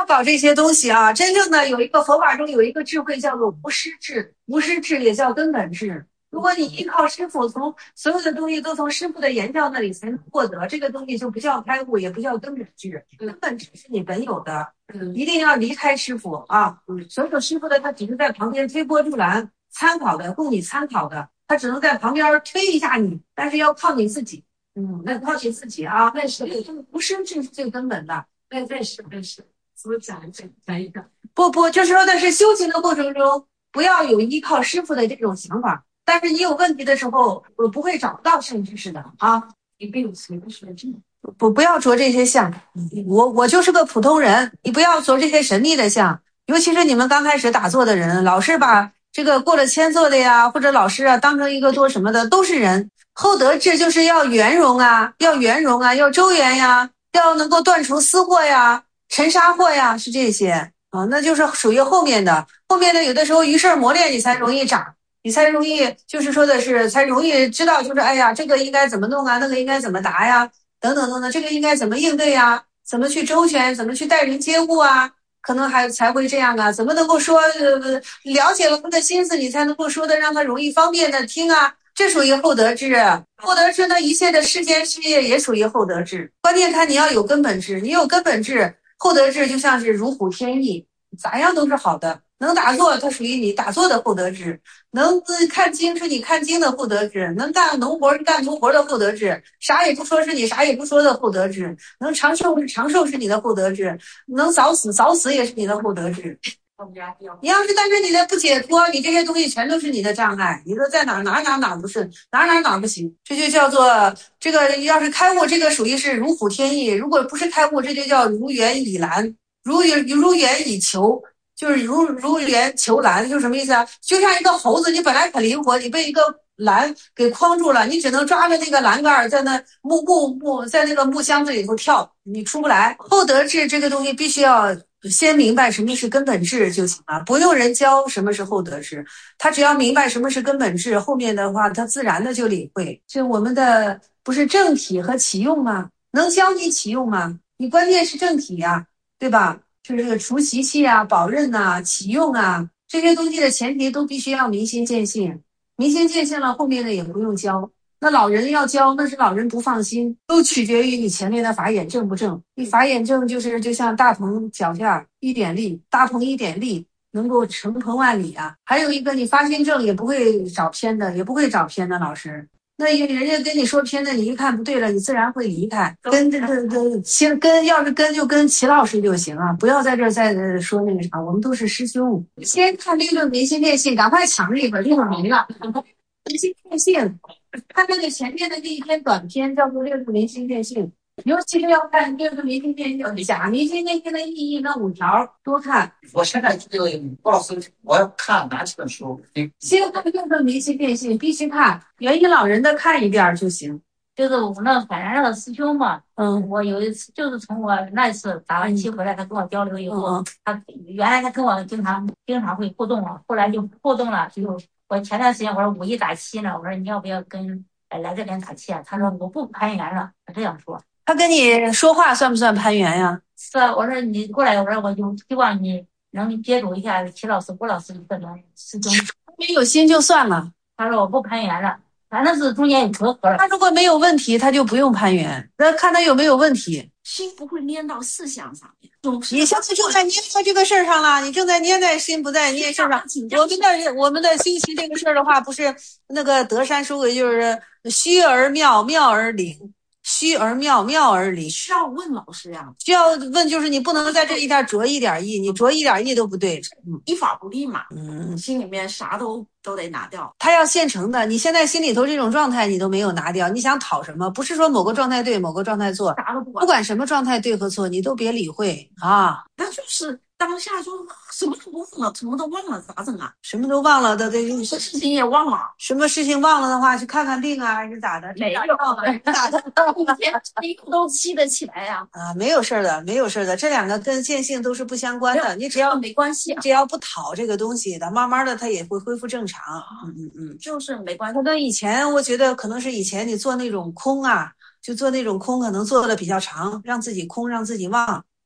搞这些东西啊，真正的有一个佛法中有一个智慧叫做无师智，无师智也叫根本智。如果你依靠师傅，从所有的东西都从师傅的言教那里才能获得，这个东西就不叫开悟，也不叫根本智。根本智是你本有的，一定要离开师傅啊。所有师傅的他只是在旁边推波助澜，参考的，供你参考的，他只能在旁边推一下你，但是要靠你自己。那靠你自己啊。那是无师智是最根本的。那是。我讲一个。不，就是说的是修行的过程中，不要有依靠师傅的这种想法。但是你有问题的时候，我不会找不到圣知识的啊。你没有随的是真的。不要着这些相。我就是个普通人，你不要着这些神秘的相。尤其是你们刚开始打坐的人，老是把这个过了千座的呀，或者老师啊当成一个多什么的，都是人。厚德智就是要圆融啊，要周圆呀，要能够断除私货呀。尘沙货呀，是这些啊，那就是属于后面的。后面的有的时候于事磨练，你才容易长，你才容易就是说的是才容易知道，就是哎呀，这个应该怎么弄啊，那个应该怎么答呀，等等等等，这个应该怎么应对呀，怎么去周旋，怎么去待人接物啊，可能还才会这样啊。怎么能够说了解了他的心思，你才能够说的让他容易方便的听啊。这属于厚德智。厚德智呢，一切的世间事业也属于厚德智。关键看你要有根本智，你有根本智，厚德智就像是如虎添翼，咋样都是好的。能打坐，它属于你打坐的厚德智；能看经是你看经的厚德智；能干农活是干农活的厚德智；啥也不说是你啥也不说的厚德智；能长寿是长寿是你的厚德智；能早死也是你的厚德智。你要是但是你的不解脱，你这些东西全都是你的障碍。你说在哪不是，哪不行，这就叫做这个。要是开悟，这个属于是如虎添翼；如果不是开悟，这就叫如猿以蓝，如猿以求，就是如猿求蓝，就是什么意思啊？就像一个猴子，你本来很灵活，你被一个栏给框住了，你只能抓着那个栏杆在那在那个木箱子里头跳，你出不来。厚德智这个东西必须要先明白什么是根本智就行了，不用人教什么是厚德智，他只要明白什么是根本智，后面的话他自然的就领会。这我们的不是正体和启用吗？能教你启用吗？你关键是正体呀，对吧？就是这个除习气啊、保任啊、启用啊，这些东西的前提都必须要明心见性。明心见性了，后面的也不用教。那老人要教，那是老人不放心，都取决于你前面的法眼正不正。你法眼正，就像大棚脚下一点力，大棚一点力能够成棚万里啊。还有一个，你发心正也不会找偏的，老师。那人家跟你说偏的，你一看不对了，你自然会离开。要是跟就跟齐老师就行啊，不要在这儿再说那个啥，我们都是师兄。先看六论明心见性，赶快抢这一本，这本没了。明心见性，看那个前面的那一篇短篇叫做《六度明心见性》，尤其是要看六度明心见性、假明心见性的意义那5条，多看。 我现在就告诉我要看哪几本书。 先看六度明心见性，必须看元音老人的看一遍就行。 就是我们那反正那个师兄嘛，我有一次就是从我那次打完棋回来，他跟我交流以后，他原来他跟我经常会互动了，后来就不互动了，就我前段时间我说5·1打7呢，我说你要不要跟来这边打棋啊？他说我不攀缘了，他这样说。 他跟你说话算不算攀缘呀？ 是啊，我说你过来，我说我就希望你能接触一下齐老师、郭老师这种师兄。 没有心就算了。 他说我不攀缘了。反正是中间有隔阂了。 他如果没有问题，他就不用攀缘。那看他有没有问题。 心不会粘到事项上面， 你现在正在粘在这个事儿上了，你正在粘在心，不在粘事儿上。我们的修行这个事儿的话，不是那个德山说的，就是虚而妙，妙而灵。虚而妙，妙而灵。 需要问老师呀， 需要问，就是你不能在这一点着一点意，你着一点意都不对， 依法不立嘛。心里面啥都得拿掉。 他要现成的，你现在心里头这种状态你都没有拿掉，你想讨什么？不是说某个状态对，某个状态错， 啥都不管， 不管什么状态对和错，你都别理会啊。 那就是当下就什么都忘了，什么都忘了，咋整啊？ 什么都忘了的， 事情也忘了。 什么事情忘了的话，去看看病啊，还是咋的？ 没有，咋的？一天都记得起来呀。 没有事的，没有事的。这两个跟见性都是不相关的，你只要没关系， 只要不讨这个东西的，慢慢的它也会恢复正常。 就是没关系。 可能以前我觉得可能是以前你做那种空啊，就做那种空，可能做的比较长，让自己空，让自己忘。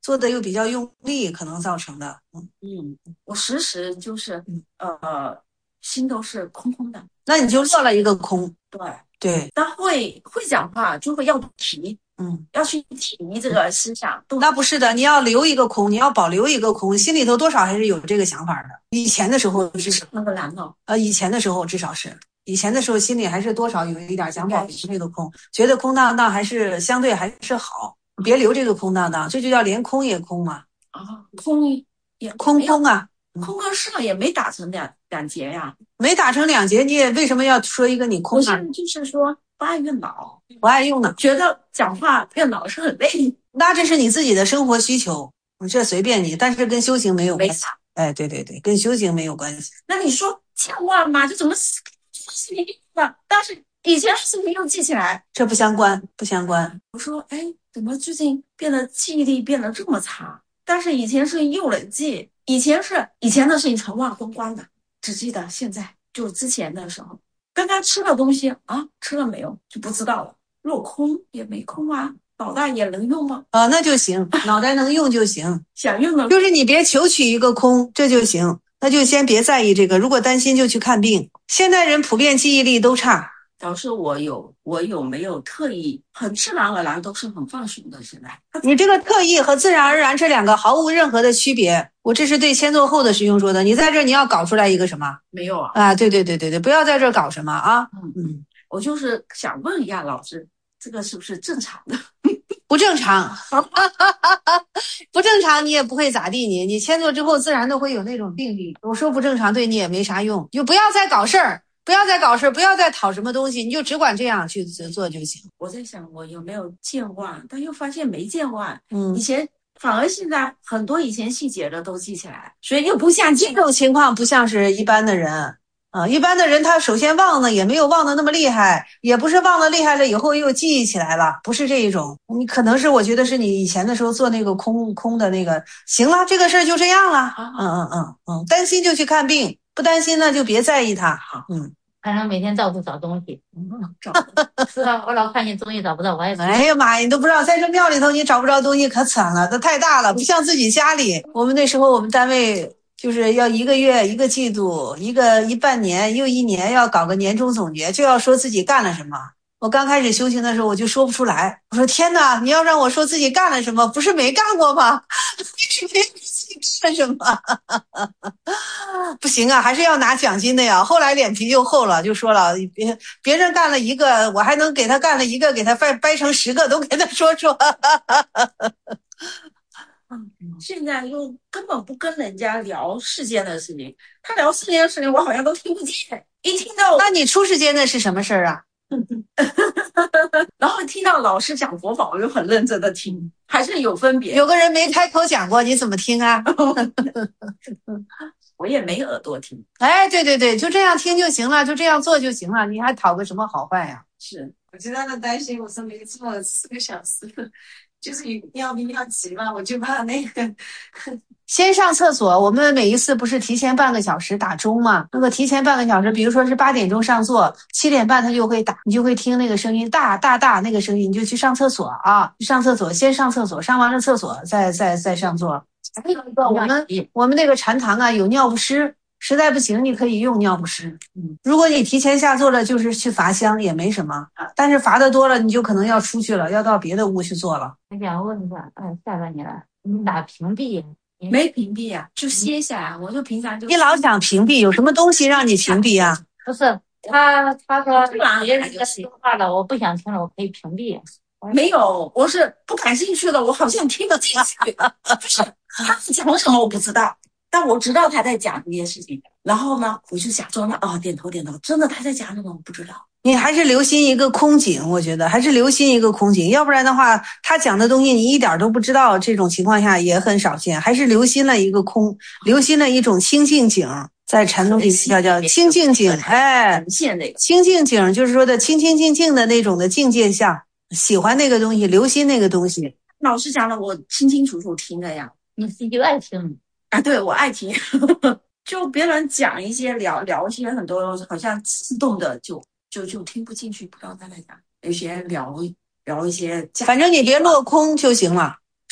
做的又比较用力，可能造成的。 我时时就是心都是空空的。 那你就落了一个空。对， 但会讲话就会要提，要去提这个思想。 那不是的，你要留一个空，你要保留一个空，心里头多少还是有这个想法的。以前的时候至少那个难道以前的时候至少是。以前的时候心里还是多少有一点想保留这个空，觉得空荡荡还是相对还是好，别留这个空荡荡，这就叫连空也空嘛。 空也空啊， 空跟上也没打成两截呀， 没打成两截，你也为什么要说一个你空啊？ 就是说不爱用脑， 不爱用脑， 觉得讲话用脑是很累。 那这是你自己的生活需求，这随便你，但是跟修行没有关系。哎，对，跟修行没有关系。 那你说讲话嘛，就怎么但是以前是没有记起来， 这不相关。 我说怎么最近变得记忆力变得这么差？但是以前是又能记，以前的事情全忘光光的，只记得现在，就之前的时候，刚刚吃了东西吃了没有就不知道了。若空也没空啊，脑袋也能用吗？ 那就行，脑袋能用就行， 想用的就是你别求取一个空，这就行。那就先别在意这个，如果担心就去看病。现代人普遍记忆力都差。 导致我有没有特意很自然而然都是很放松的。现在你这个特意和自然而然这两个毫无任何的区别，我这是对先做后的师兄说的。你在这你要搞出来一个什么？ 没有啊。 对，不要在这搞什么啊。 我就是想问一下老师，这个是不是正常的？ 不正常。不正常你也不会咋地，你签做之后自然都会有那种定力。我说不正常对你也没啥用，就不要再搞事儿，不要再讨什么东西，你就只管这样去做就行。 我在想我有没有健忘，但又发现没健忘。以前反而现在很多以前细节的都记起来，所以又不像这种情况不像是一般的人。一般的人他首先忘呢也没有忘的那么厉害，也不是忘了厉害了以后又记忆起来了，不是这一种。你可能是我觉得是你以前的时候做那个空的那个，行了，这个事儿就这样了。担心就去看病，不担心呢就别在意它。 反正每天到处找东西，是啊，我老看见东西找不到，我也。 哎呀妈呀，你都不知道，在这庙里头你找不着东西可惨了，这太大了，不像自己家里。我们那时候我们单位就是要1个月、1个季度、一半年又1年要搞个年终总结，就要说自己干了什么。我刚开始修行的时候我就说不出来，我说天哪，你要让我说自己干了什么，不是没干过吗？你没自己干什么？不行啊，还是要拿奖金的呀。后来脸皮就厚了，就说了别人干了1个，我还能给他干了1个，给他掰成10个都给他说。 现在又根本不跟人家聊世间的事情，他聊世间的事情我好像都听不见，一听到那你出世间的是什么事儿啊？ 然后听到老师讲佛法我就很认真的听，还是有分别。 有个人没开口讲过，你怎么听啊？ 我也没耳朵听。 哎，对，就这样听就行了，就这样做就行了，你还讨个什么好坏呀？ 是， 我最大的担心，我说没做4个小时，就是尿急嘛，我就怕那个。 先上厕所，我们每一次不是提前半个小时打钟吗？那个提前半个小时，比如说是8点钟上座，7点半他就会打，你就会听那个声音，大那个声音，你就去上厕所啊，去上厕所，先上厕所，上完了厕所再上座。我们那个禅堂啊有尿不湿，实在不行你可以用尿不湿。如果你提前下座了，就是去罚香也没什么，但是罚的多了，你就可能要出去了，要到别的屋去坐了。 我想问一下，吓着你了，你咋屏蔽？ 没屏蔽啊，就歇下来。我就平常就你老想屏蔽，有什么东西让你屏蔽啊？ 不是他说别人在说话了，我不想听了，我可以屏蔽。 没有，我是不感兴趣的，我好像听不进去。不是他是讲什么我不知道，但我知道他在讲这件事情。然后呢，我就假装的点头，真的他在讲什么我不知道。 你还是留心一个空景，我觉得还是留心一个空景，要不然的话，他讲的东西你一点都不知道，这种情况下也很少见。还是留心了一个空，留心了一种清净景，在禅宗里面叫清净景。清净景就是说的清清静静的那种的境界下，喜欢那个东西，留心那个东西。 老师讲了，我清清楚楚听的呀。 你自己就爱听啊？对，我爱听。就别人讲一些聊一些很多，好像自动的就听不进去，不知道他在讲。有些聊一些， 反正你别落空就行了。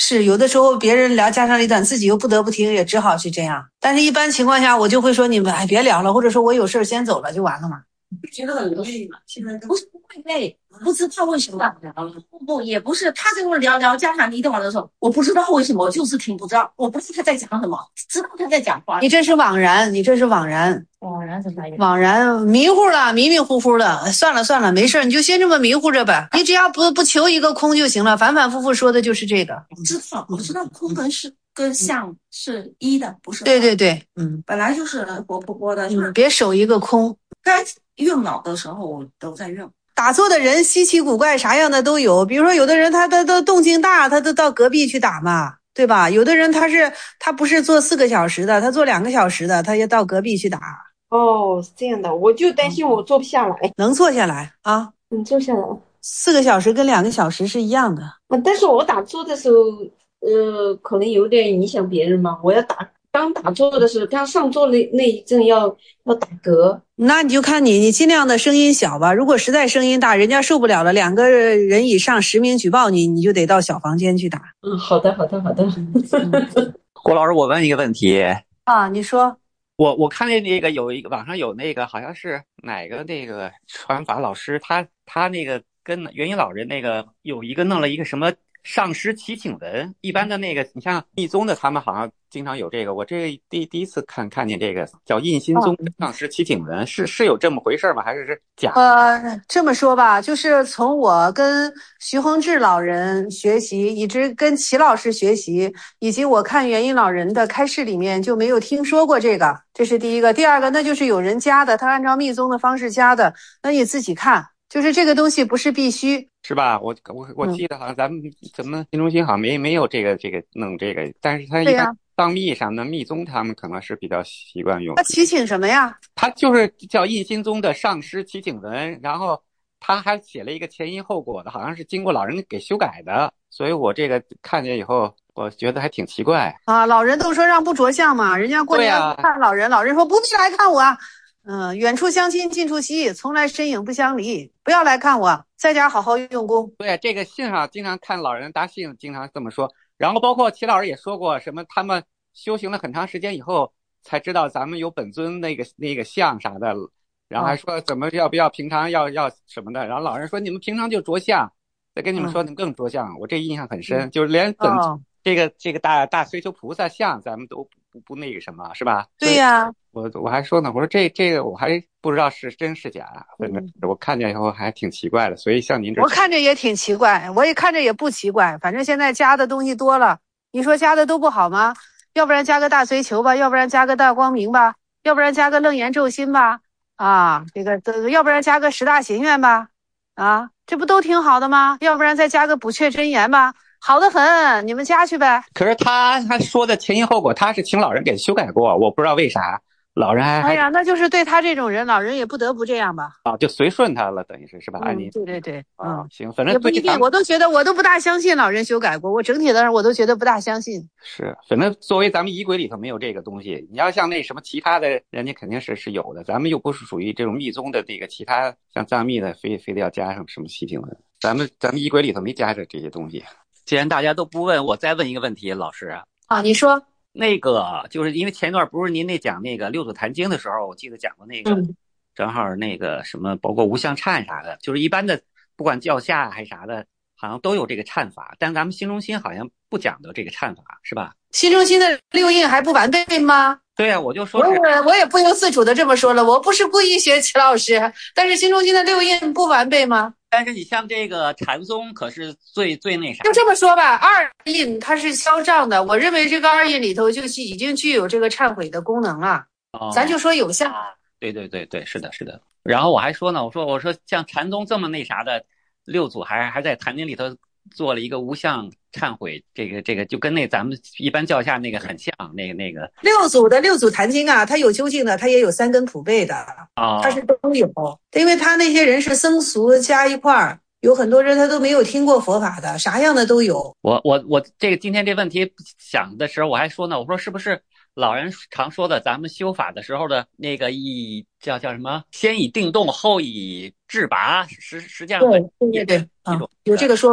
是有的时候别人聊家长里短，自己又不得不听，也只好去这样。但是一般情况下，我就会说你们别聊了，或者说我有事先走了就完了嘛。 觉得很累嘛，现在不是不会累，不知道为什么。不也不是，他跟我聊家长里短的时候，我不知道为什么，我就是听不到，我不知道他在讲什么，知道他在讲话。 你这是枉然，你这是枉然。 枉然是啥意思？ 枉然迷糊了，迷迷糊糊的。算了，没事，你就先这么迷糊着吧。你只要不求一个空就行了，反反复复说的就是这个。 我知道空跟相是一的，不是。 对， 本来就是活泼泼的，就是别守一个空。 该用脑的时候我都在用。 打坐的人稀奇古怪，啥样的都有。比如说有的人他都动静大，他都到隔壁去打嘛，对吧？有的人他不是做4个小时的，他做2个小时的，他也到隔壁去打。 哦，是这样的，我就担心我坐不下来。 能坐下来啊？ 坐下来。 4个小时跟2个小时是一样的。 但是我打坐的时候，可能有点影响别人嘛。我要刚打坐的时候，刚上座那一阵要打嗝。 那你就看你尽量的声音小吧。如果实在声音大，人家受不了了，2个人以上实名举报你，你就得到小房间去打。 好的。 郭老师，我问一个问题啊，你说。 我看见那个网上有那个好像是哪个那个传法老师，他那个跟元音老人那个有一个弄了一个什么上师祈请文，一般的那个你像密宗的他们好像经常有这个，我这第一次看见这个叫印心宗上师祈请文，是有这么回事吗？还是假的？ 这么说吧，就是从我跟徐宏志老人学习，一直跟齐老师学习，以及我看元音老人的开示里面就没有听说过这个，这是第一个。第二个，那就是有人加的，他按照密宗的方式加的，那你自己看，就是这个东西不是必须。 是吧？我记得好像咱们怎么新中心好像没有这个弄这个，但是他一般藏密上的密宗他们可能是比较习惯用。 他祈请什么呀？ 他就是叫印心宗的上师祈请文，然后他还写了一个前因后果的，好像是经过老人给修改的，所以我这个看见以后，我觉得还挺奇怪啊。老人都说让不着相嘛，人家过年看老人，老人说不必来看我。远处相亲近处惜，从来身影不相离，不要来看我，在家好好用功。 对，这个信上经常看老人答信，经常这么说。然后包括齐老师也说过，什么他们修行了很长时间以后才知道咱们有本尊那个像啥的，然后还说怎么要不要平常要什么的。然后老人说你们平常就着相，再跟你们说你们更着相。我这印象很深，就是连这个大随求菩萨像咱们都不那个什么，是吧？ 对呀。 我还说呢，我说这个我还不知道是真是假，反正我看见以后还挺奇怪的，所以像您这， 我看着也挺奇怪，我也看着也不奇怪，反正现在加的东西多了，你说加的都不好吗？要不然加个大随求吧，要不然加个大光明吧，要不然加个楞严咒心吧，要不然加个10大行愿吧，这不都挺好的吗？要不然再加个补阙真言吧。好的很，你们加去呗。 可是他说的前因后果，他是请老人给修改过，我不知道为啥老人还。 哎呀，那就是对他这种人，老人也不得不这样吧。 就随顺他了，等于是吧？按您。 对， 行，反正也不一定，我都觉得我都不大相信老人修改过，我整体的我都觉得不大相信。 是，反正作为咱们仪轨里头没有这个东西，你要像那什么其他的，人家肯定是有的，咱们又不是属于这种密宗的这个其他像藏密的，非得要加上什么祈请文，咱们仪轨里头没加上这些东西。既然大家都不问，我再问一个问题，老师你说那个，就是因为前段不是您讲那个六祖坛经的时候，我记得讲过那个，正好那个什么，包括无相忏啥的，就是一般的不管教下还啥的，好像都有这个忏法，但咱们新中心好像不讲究这个忏法，是吧？ 新中心的6印还不完备吗？ 对呀，我就说我也不由自主的这么说了，我不是故意学齐老师，但是新中心的6印不完备吗？ 但是你像这个禅宗可是最那啥， 就这么说吧，2印它是消障的，我认为这个2印里头就已经具有这个忏悔的功能了。咱就说有效。 对，是的。然后我还说呢，我说像禅宗这么那啥的，六祖还在坛经里头做了一个无相忏悔，这个就跟那咱们一般教下那个很像，那个六祖坛经啊，它有究竟的，它也有3根普被的，它是都有，因为他那些人是僧俗加一块儿，有很多人他都没有听过佛法的，啥样的都有。 我这个今天这问题想的时候，我还说呢，我说是不是老人常说的咱们修法的时候的那个叫什么，先以定动，后以智拔，实际上对，有这个说法。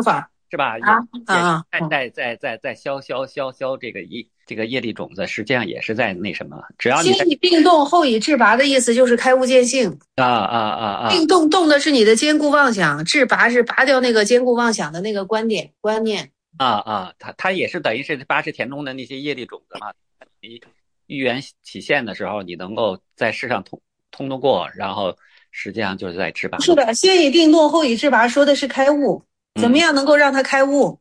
是吧？也在消这个业力种子，实际上也是在那什么，只要你先以病动，后以治拔的意思就是开悟见性。病动动的是你的坚固妄想，治拔是拔掉那个坚固妄想的那个观念。 它也是等于是80田中的那些业力种子嘛。你预言起现的时候，你能够在世上通得过，然后实际上就是在治拔。 是的，先以病动，后以治拔，说的是开悟。怎么样能够让它开悟？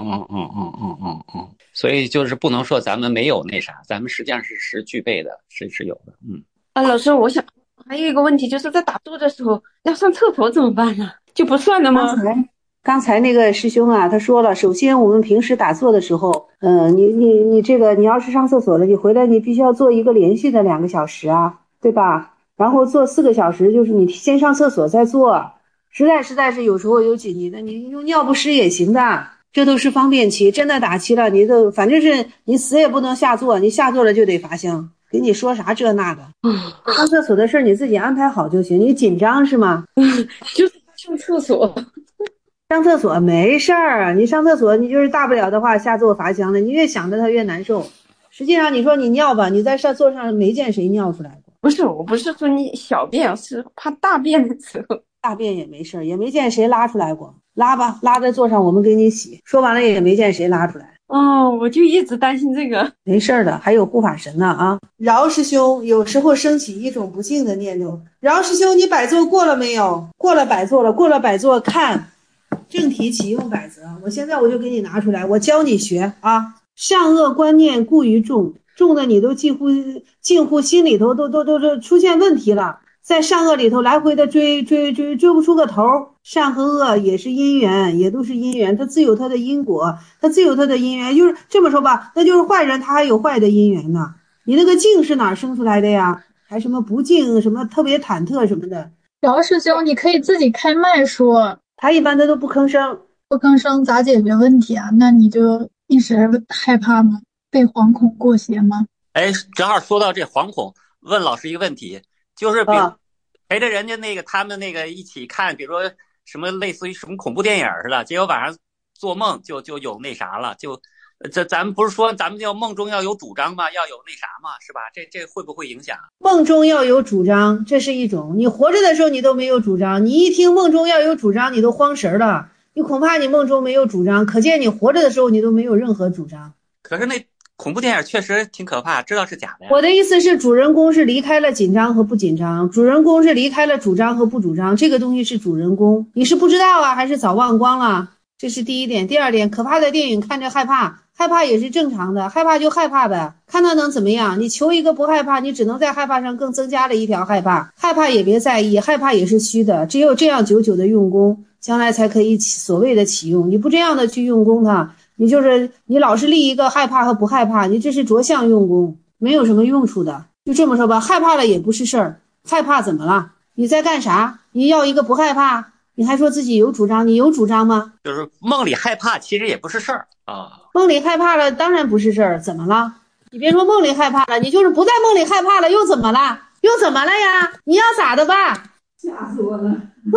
所以就是不能说咱们没有那啥，咱们实际上是具备的，是有的。 老师，我想还有一个问题，就是在打坐的时候要上厕所怎么办呢？就不算了吗？ 刚才那个师兄啊，他说了，首先我们平时打坐的时候，你这个你要是上厕所了，你回来你必须要做一个连续的2个小时啊，对吧？然后做4个小时，就是你先上厕所再做，实在是有时候有紧急的，你用尿不湿也行的，这都是方便期。真的打期了，你都反正是你死也不能下坐，你下坐了就得罚香。给你说啥这那的，上厕所的事你自己安排好就行。你紧张是吗？ 就是上厕所。 上厕所没事儿，你上厕所你就是大不了的话下坐罚香了，你越想着它越难受。实际上你说你尿吧，你在上座上没见谁尿出来过。 不是，我不是说你小便，是怕大便的时候。 大便也没事，也没见谁拉出来过。拉吧，拉在座上我们给你洗。说完了也没见谁拉出来。 我就一直担心这个。 没事的，还有护法神呢啊！饶师兄有时候升起一种不敬的念头。饶师兄，你摆坐过了没有？过了摆坐了，过了摆坐看正题启用百则。我现在我就给你拿出来，我教你学啊。善恶观念故于重的你都近乎心里头都出现问题了，在善恶里头来回的追不出个头。善和恶也是因缘，也都是因缘，它自有它的因果，它自有它的因缘。就是这么说吧，那就是坏人他还有坏的因缘呢。你那个敬是哪生出来的呀？还什么不敬，什么特别忐忑什么的。 饶师兄，你可以自己开麦说。 他一般都不吭声。 不吭声咋解决问题啊？那你就一直害怕吗？被惶恐过邪吗？ 正好说到这惶恐，问老师一个问题，就是比如陪着人家那个他们那个一起看，比如说什么类似于什么恐怖电影似的，结果晚上做梦就有那啥了，咱们不是说咱们要梦中要有主张吗？要有那啥吗？是吧？这会不会影响？ 梦中要有主张，这是一种。你活着的时候你都没有主张，你一听梦中要有主张，你都慌神了。你恐怕你梦中没有主张，可见你活着的时候你都没有任何主张。 可是那恐怖电影确实挺可怕，知道是假的呀。 我的意思是，主人公是离开了紧张和不紧张，主人公是离开了主张和不主张，这个东西是主人公。你是不知道啊，还是早忘光了？这是第一点。第二点，可怕的电影看着害怕，害怕也是正常的，害怕就害怕呗，看到能怎么样？你求一个不害怕，你只能在害怕上更增加了一条害怕。害怕也别在意，害怕也是虚的，只有这样久久的用功，将来才可以所谓的启用。你不这样的去用功它，你老是立一个害怕和不害怕，你这是着相用功，没有什么用处的。就这么说吧，害怕了也不是事儿，害怕怎么了？你在干啥？你要一个不害怕，你还说自己有主张，你有主张吗？ 就是梦里害怕其实也不是事儿啊。 梦里害怕了当然不是事儿，怎么了？你别说梦里害怕了，你就是不在梦里害怕了又怎么了？又怎么了呀？你要咋的吧？ 吓死我了。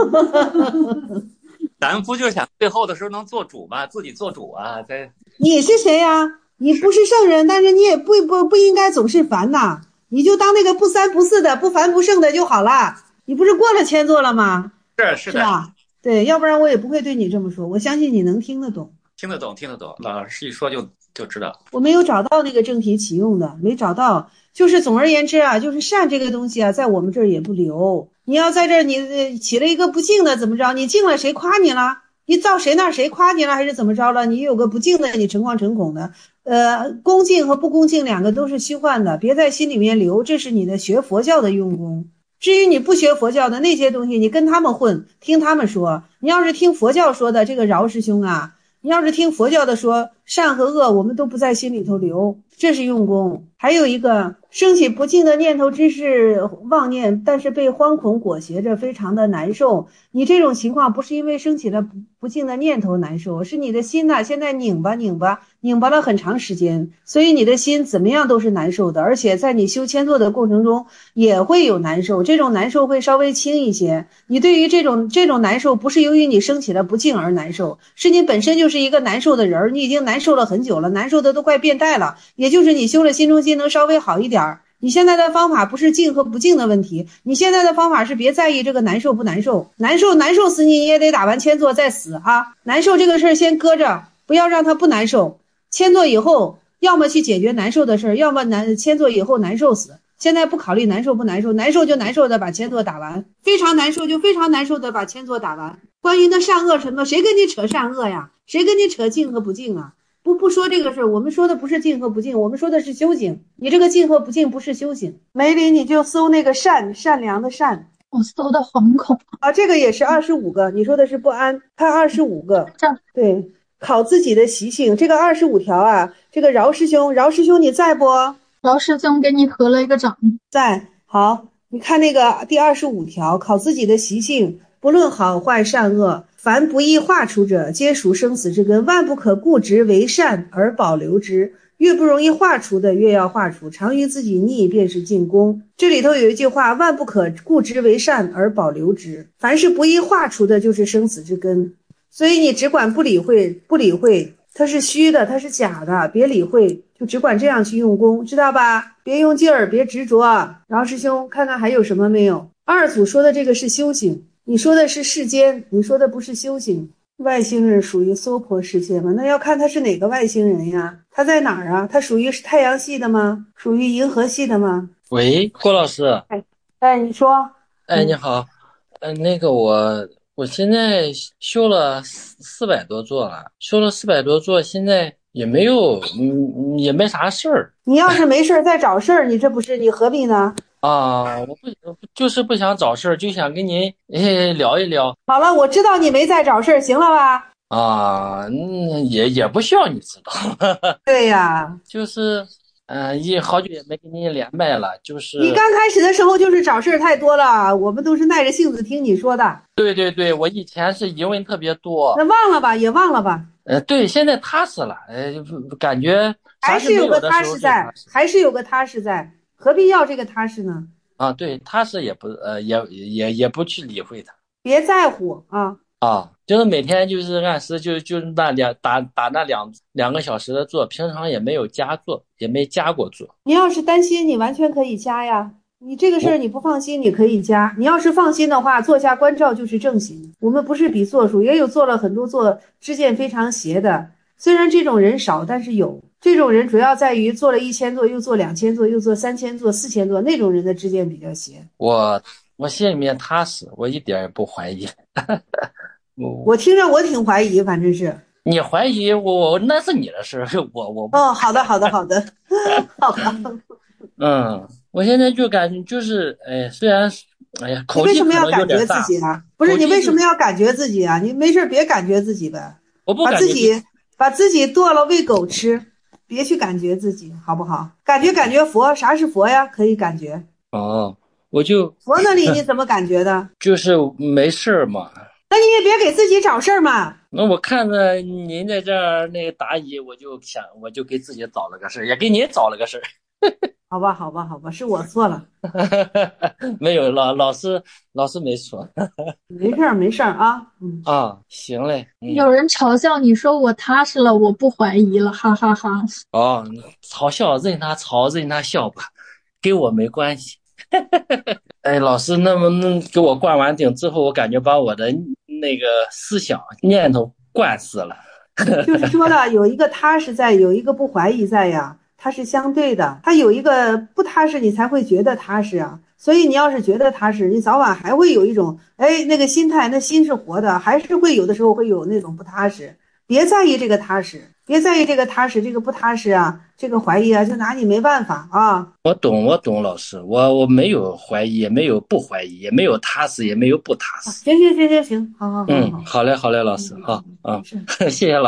咱们不就是想最后的时候能做主吗？自己做主啊！ 你是谁呀？你不是圣人，但是你也不应该总是烦呐。你就当那个不三不四的、不烦不胜的就好了。你不是过了千座了吗？ 是的， 是吧？对，要不然我也不会对你这么说。我相信你能听得懂。 听得懂。老师一说就知道。 我没有找到那个正题启用的，没找到。就是总而言之啊，就是善这个东西啊，在我们这儿也不留。你要在这儿你起了一个不敬的怎么着？你敬了谁夸你了？你到谁那谁夸你了还是怎么着了？你有个不敬的你诚惶诚恐的。恭敬和不恭敬两个都是虚幻的，别在心里面留，这是你的学佛教的用功。至于你不学佛教的那些东西，你跟他们混，听他们说。你要是听佛教说的这个饶师兄啊，你要是听佛教的说善和恶我们都不在心里头留，这是用功。还有一个升起不净的念头之事妄念，但是被惶恐裹挟着，非常的难受。你这种情况不是因为升起了不净的念头难受，是你的心呐，现在拧巴了很长时间，所以你的心怎么样都是难受的，而且在你修谦坐的过程中也会有难受，这种难受会稍微轻一些。你对于这种难受不是由于你升起了不净而难受，是你本身就是一个难受的人，你已经难受了很久了，难受的都快变态了，也就是你修了心中心能稍微好一点。你现在的方法不是净和不净的问题，你现在的方法是别在意这个难受不难受，难受死你也得打完谦坐再死啊！难受这个事儿先搁着，不要让它不难受。谦坐以后，要么去解决难受的事儿，要么谦坐以后难受死。现在不考虑难受不难受，难受就难受的把谦坐打完，非常难受就非常难受的把谦坐打完。关于那善恶什么，谁跟你扯善恶呀？谁跟你扯净和不净啊？不说这个事儿，我们说的不是净和不净，我们说的是修行。你这个净和不净不是修行。梅林，你就搜那个善良的善， 我搜的惶恐啊，这个也是25个。你说的是不安，看25个，对，考自己的习性。这个25条啊，这个饶师兄你在不？ 饶师兄给你合了一个掌， 在。好，你看那个第25条，考自己的习性，不论好坏善恶。凡不易化除者，皆属生死之根，万不可固执为善而保留之。越不容易化除的，越要化除，常于自己逆，便是进攻。这里头有一句话，万不可固执为善而保留之。凡是不易化除的，就是生死之根。所以你只管不理会，它是虚的，它是假的，别理会，就只管这样去用功，知道吧？别用劲儿，别执着。然后师兄，看看还有什么没有？二祖说的这个是修行。你说的是世间，你说的不是修行。外星人属于娑婆世界吗？那要看他是哪个外星人呀？他在哪儿啊？他属于是太阳系的吗？属于银河系的吗？ 喂，郭老师。 你说。 你好。那个我现在修了400多座了，修了400多座，现在也没有也没啥事儿。 你要是没事儿再找事儿，你这不是你何必呢？ 我就是不想找事儿，就想跟您聊一聊。 好了，我知道你没在找事儿，行了吧？ 也不需要你知道。 对呀， 就是好久也没跟您连麦了，就是你刚开始的时候就是找事儿太多了，我们都是耐着性子听你说的。 对，我以前是疑问特别多。 那忘了吧，也忘了吧。 对，现在踏实了，感觉还是有个踏实在，还是有个踏实在。何必要这个踏实呢？ 对，踏实也不也不去理会它， 别在乎啊。 就是每天就是按时就那打那两个小时的坐，平常也没有加坐，也没加过坐。 你要是担心，你完全可以加呀。你这个事儿你不放心，你可以加。你要是放心的话，坐下观照就是正行。我们不是比坐数，也有做了很多做知见非常邪的。虽然这种人少，但是有。这种人主要在于做了1000座，又做2000座，又做3000座、4000座，那种人的知见比较邪。 我心里面踏实，我一点也不怀疑。 我听着我挺怀疑，反正是你怀疑我那是你的事，我好的好的我现在就感觉就是虽然口气可能有点大。 不是你为什么要感觉自己啊？你没事别感觉自己呗， 我不感觉把自己剁了喂狗吃，别去感觉自己，好不好？感觉佛，啥是佛呀？可以感觉我就佛那里你怎么感觉的？ 就是没事嘛。 那你也别给自己找事儿嘛。 那我看着您在这儿那个答疑，我就给自己找了个事儿，也给您找了个事儿。 好吧，是我错了。 没有，老师没错。 没事啊。 行嘞。 有人嘲笑你说我踏实了，我不怀疑了，哈哈哈。 嘲笑任他嘲，任他笑吧，跟我没关系。老师，那么给我灌完顶之后，我感觉把我的那个思想念头灌死了。 就是说了，有一个踏实在，有一个不怀疑在呀，它是相对的。它有一个不踏实，你才会觉得踏实啊。所以你要是觉得踏实，你早晚还会有一种那个心态，那心是活的，还是会有的时候会有那种不踏实。别在意这个踏实，别在意这个踏实，这个不踏实啊，这个怀疑啊，就拿你没办法啊。 我懂，老师，我没有怀疑，也没有不怀疑，也没有踏实，也没有不踏实。 行，好。 好嘞，老师，好谢谢老师。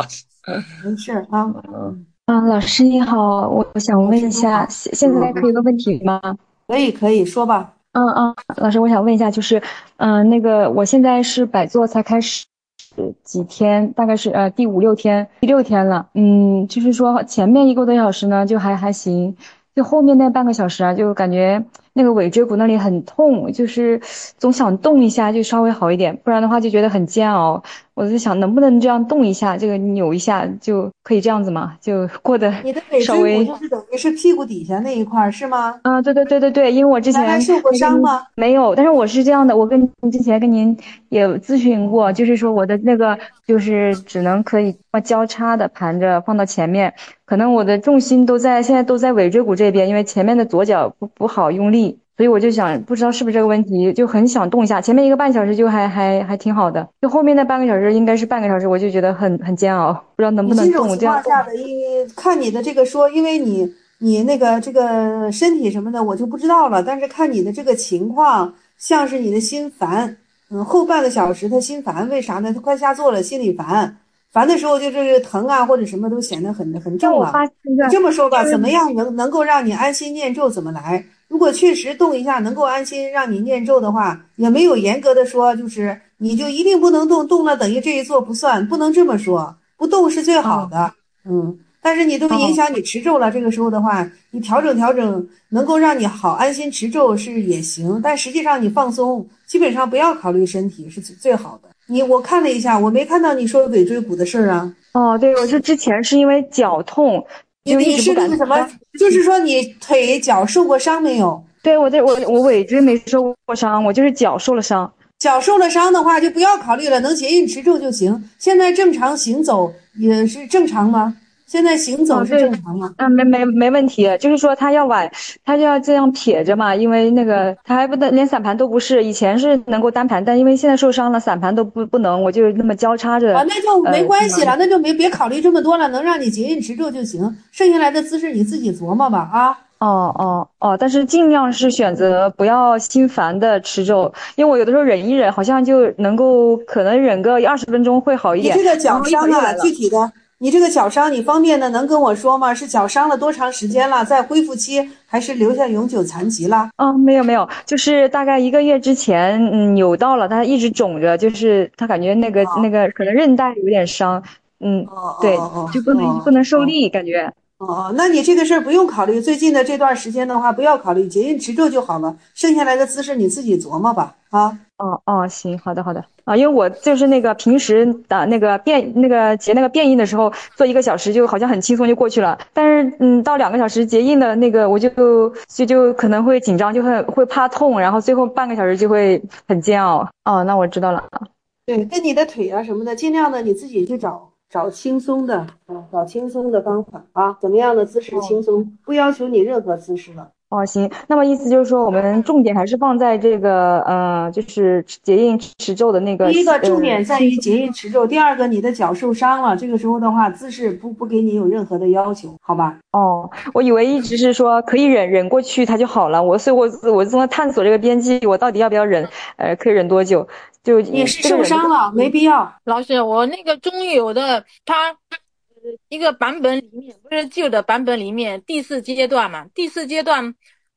没事啊。 老师你好，我想问一下，现在可以问问题吗？ 可以说吧。 老师，我想问一下，就是，那个我现在是摆坐才开始几天，大概是第第六天了。就是说前面1个多小时呢就还行，就后面那半个小时啊，就感觉那个尾椎骨那里很痛，就是总想动一下就稍微好一点，不然的话就觉得很煎熬。我就想能不能这样动一下，这个扭一下就可以这样子嘛，就过得你的尾稍微。 椎骨就是等于是屁股底下那一块是吗？ 对，因为我之前还受过伤吗？ 没有，但是我是这样的，我之前跟您也咨询过，就是说我的那个就是只能可以交叉的盘着放到前面，可能我的重心现在都在尾椎骨这边，因为前面的左脚不好用力。所以我就想，不知道是不是这个问题，就很想动一下。前面1个半小时就还挺好的，就后面那半个小时应该是半个小时，我就觉得很煎熬，不知道能不能动。 你这种情况下的，看你的这个说，因为你那个这个身体什么的我就不知道了，但是看你的这个情况，像是你的心烦，后半个小时他心烦，为啥呢？他快下座了，心里烦的时候就是疼啊或者什么都显得很重了。这么说吧，怎么样能够让你安心念咒怎么来？如果确实动一下能够安心让你念咒的话，也没有严格的说，就是你就一定不能动，动了等于这一坐不算，不能这么说，不动是最好的。但是你都影响你持咒了，这个时候的话，你调整，能够让你好安心持咒是也行，但实际上你放松，基本上不要考虑身体是最好的。我看了一下，我没看到你说尾椎骨的事儿啊。 对，我是之前是因为脚痛。 你是那个什么？就是说你腿脚受过伤没有？ 对，我尾椎没受过伤，我就是脚受了伤。 脚受了伤的话，就不要考虑了，能结印持咒就行。现在正常行走也是正常吗？现在行走是正常吗？ 没问题。就是说他就要这样撇着嘛，因为那个他还不能连散盘都不是，以前是能够单盘，但因为现在受伤了，散盘都不能，我就那么交叉着。 那就没关系了，那就别考虑这么多了，能让你结印持咒就行，剩下来的姿势你自己琢磨吧啊。 但是尽量是选择不要心烦的持咒，因为我有的时候忍一忍，好像就能够可能忍个20分钟会好一点。 你这个脚伤啊，具体的。你这个脚伤，你方便的能跟我说吗？是脚伤了多长时间了？在恢复期，还是留下永久残疾了？ 没有，就是大概1个月之前，扭到了，它一直肿着，就是他感觉那个可能韧带有点伤，对，就不能受力，感觉。 那你这个事儿不用考虑，最近的这段时间的话，不要考虑，结印持咒就好了，剩下来的姿势你自己琢磨吧啊。 行，好的因为我就是那个平时的结那个变印的时候，做1个小时就好像很轻松就过去了，但是到2个小时结印的那个我就可能会紧张，就会怕痛，然后最后半个小时就会很煎熬。那我知道了。 对，跟你的腿啊什么的，尽量的你自己去找轻松的找轻松的方法啊，怎么样的姿势轻松，不要求你任何姿势了。 行，那么意思就是说，我们重点还是放在这个就是结印持咒的那个。 第一个重点在于结印持咒，第二个你的脚受伤了，这个时候的话，姿势不给你有任何的要求，好吧？ 我以为一直是说可以忍过去它就好了，所以我正在探索这个边际，我到底要不要忍？可以忍多久？就你是受伤了，没必要。 老师，我那个中有的他。一个版本里面，不是旧的版本里面第4阶段嘛？第4阶段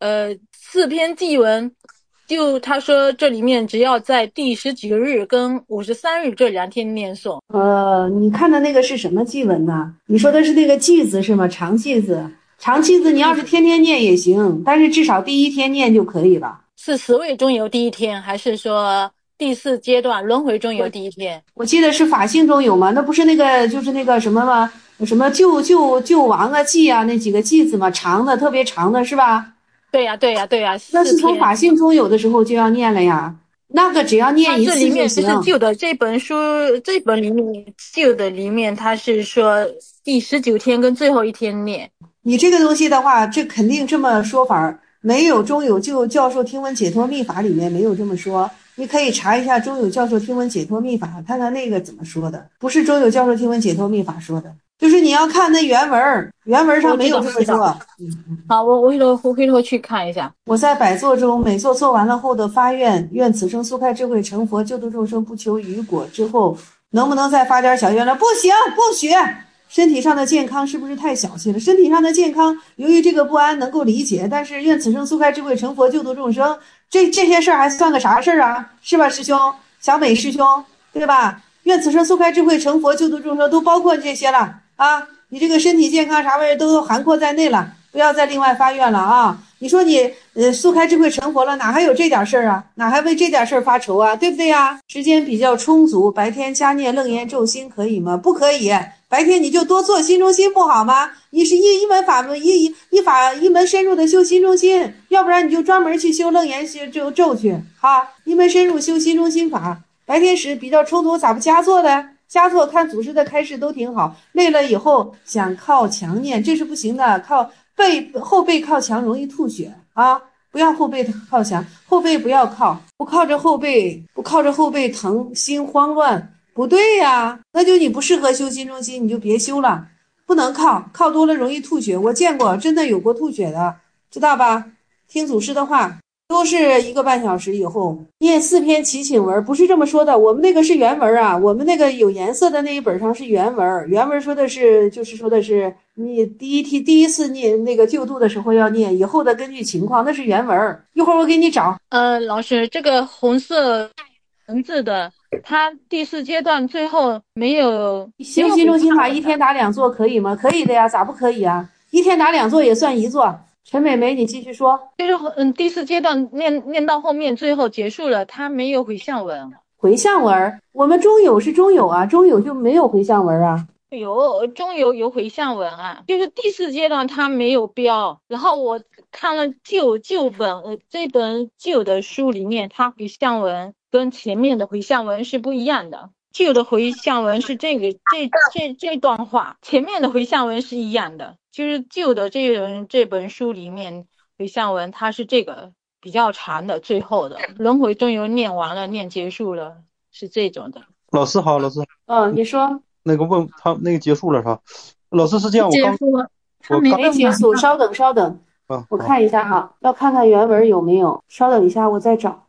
，4篇祭文，就他说这里面只要在第19日跟53日这2天念诵。 你看的那个是什么祭文呢？你说的是那个偈子是吗？长偈子，你要是天天念也行，但是至少第1天念就可以了。 是10位中有第1天，还是说第4阶段轮回中有第1天？ 我记得是法性中有吗？那不是那个就是那个什么吗？什么救王啊祭啊那几个偈子嘛，长的特别长的是吧？ 对呀， 那是从法性中有的时候就要念了呀。那个只要念一次就行。 这里面是旧的这本书这本里面旧的里面，它是说第19天跟最后1天念。 你这个东西的话，这肯定这么说法，没有中有就教授听闻解脱密法里面没有这么说。你可以查一下中有教授听闻解脱密法，看看那个怎么说的，不是中有教授听闻解脱密法说的，就是你要看那原文上没有这么说。 好，我回头去看一下。 我在百座中每座做完了后的发愿，愿此生速开智慧成佛，救度众生不求余果之后，能不能再发点小愿了？不行，不许， 身体上的健康是不是太小气了？身体上的健康，由于这个不安能够理解，但是愿此生苏开智慧成佛救度众生，这些事儿还算个啥事儿啊？是吧，师兄？小美师兄，对吧？愿此生苏开智慧成佛救度众生，都包括这些了啊！你这个身体健康啥玩意儿都涵括在内了，不要再另外发愿了啊！你说你苏开智慧成佛了，哪还有这点事儿啊？哪还为这点事儿发愁啊？对不对呀？时间比较充足，白天加念楞严咒心可以吗？不可以。白天你就多做心中心不好吗？你是一门法门一门深入的修心中心，要不然你就专门去修楞严咒去哈，一门深入修心中心法。白天时比较充足，咋不加做的？加做看祖师的开示都挺好，累了以后想靠墙念，这是不行的，后背靠墙容易吐血啊！不要后背靠墙，后背不要靠，不靠着后背疼，心慌乱，不对呀，那就你不适合修心中心，你就别修了，不能靠多了容易吐血，我见过，真的有过吐血的，知道吧？听祖师的话。都是1个半小时以后念4篇祈请文，不是这么说的，我们那个是原文啊，我们那个有颜色的那一本上是原文，原文说的是你第一次念那个救度的时候要念，以后的根据情况，那是原文，一会儿我给你找。 老师，这个红色文字的，它第4阶段最后没有修心中心法1天打2坐可以吗？可以的呀，咋不可以啊？1天打2坐也算1坐。陈美梅，你继续说。 就是第4阶段念到后面，最后结束了，它没有回向文。 回向文，我们中有是中有啊，中有就没有回向文啊。 中有回向文啊，就是第4阶段它没有标。然后我看了旧本，这本旧的书里面，它回向文跟前面的回向文是不一样的。旧的回向文是这段话，前面的回向文是一样的。就是旧的这本书里面回向文，它是这个比较长的，最后的轮回中游念完了，念结束了，是这种的。 老师好，老师。 你说。 那个问他那个结束了是吧？老师是这样， 结束了，他没结束，稍等，我看一下哈，要看看原文有没有，稍等一下，我再找。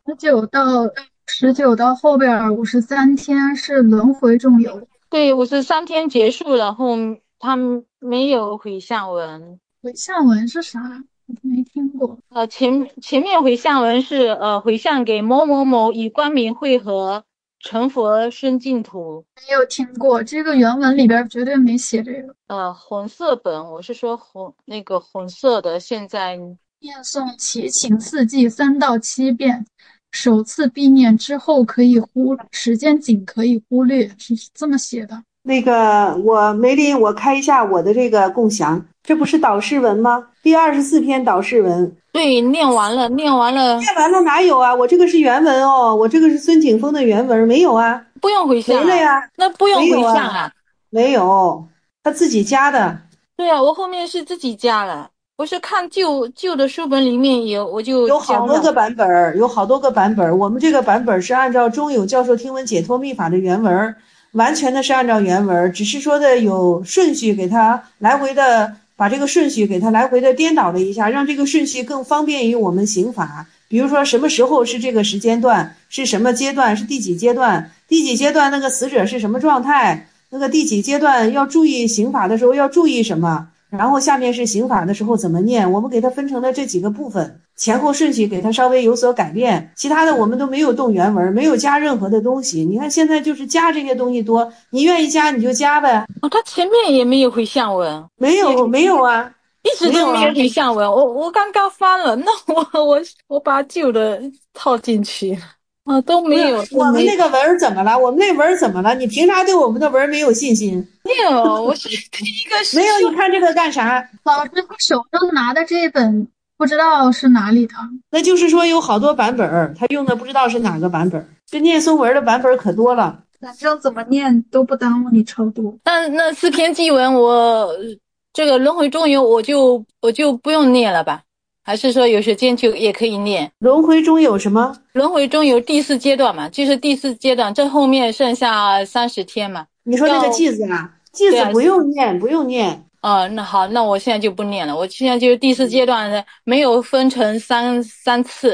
19到后边53天是轮回中游。 对，53天结束了后，他没有回向文。 回向文是啥？我没听过。 前面回向文是回向给某某某以光明汇合成佛生净土。 没有听过，这个原文里边绝对没写这个。 红色本，我是说红色的，现在念诵祈请4记3到7遍。首次必念之后可以时间仅可以忽略，是这么写的。 那个梅林，我开一下我的这个共享，这不是导释文吗？第24篇导释文。 对，念完了哪有啊？我这个是原文哦，我这个是孙景峰的原文，没有啊？ 不用回向。 没了呀？ 那不用回向啊？ 没有，他自己加的。 对啊，我后面是自己加了。我是看旧的书本里面我就有好多个版本，我们这个版本是按照中有教授听闻解脱密法的原文，完全的是按照原文，只是说的有顺序给它来回的把这个顺序给它来回的颠倒了一下，让这个顺序更方便于我们行法。比如说什么时候是这个时间段，是什么阶段，是第几阶段，那个死者是什么状态，那个第几阶段要注意行法的时候要注意什么。然后下面是行法的时候怎么念，我们给它分成了这几个部分，前后顺序给它稍微有所改变，其他的我们都没有动原文，没有加任何的东西。你看现在就是加这些东西多，你愿意加你就加呗。 他前面也没有回向文。 没有啊， 一直都没有回向文。我刚刚翻了，那我把旧的套进去。都没有。 我们那个文怎么了？你凭啥对我们的文没有信心？ 没有，我是第一个。 没有，你看这个干啥？ 老师手中拿的这本不知道是哪里的。 那就是说有好多版本，他用的不知道是哪个版本。这念诵文的版本可多了， 反正怎么念都不耽误你超度。 那4篇祭文，我这个轮回中游我就不用念了吧？还是说有时间就也可以念？ 轮回中有什么？ 轮回中有第4阶段嘛，就是第4阶段，这后面剩下30天嘛。 你说那个偈子啊？偈子不用念。 那好，那我现在就不念了。我现在就是第4阶段的，没有分成三次，